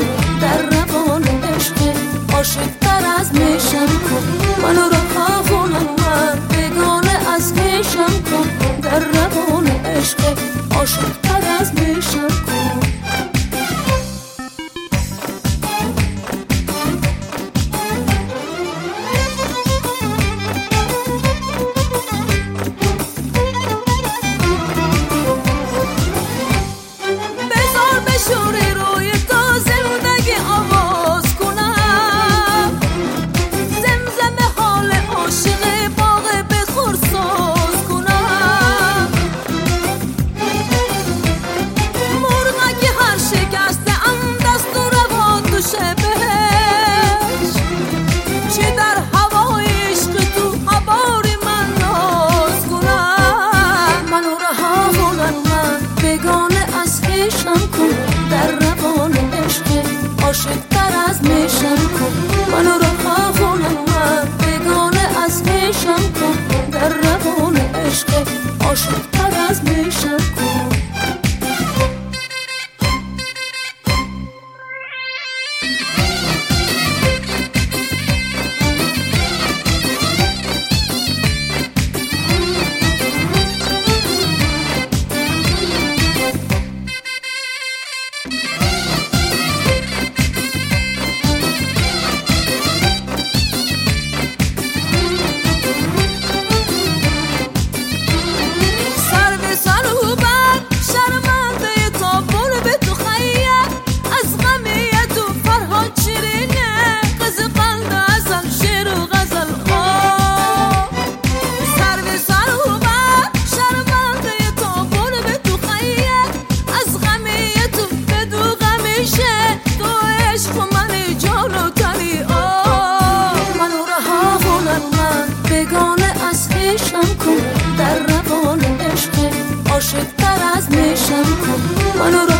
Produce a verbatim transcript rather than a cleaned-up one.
کن در روان عشق عاشق‌تر از میشم کن منو رها کن من بیگانه از میشم کن در روان عشق عاشق‌تر از میشم کن عاشق‌تر از میشم کن منو رها کن من بیگانه از میشم کن در روان عشق عاشق‌تر از میشم کن در روان عشق عاشق‌تر از میشم کن منو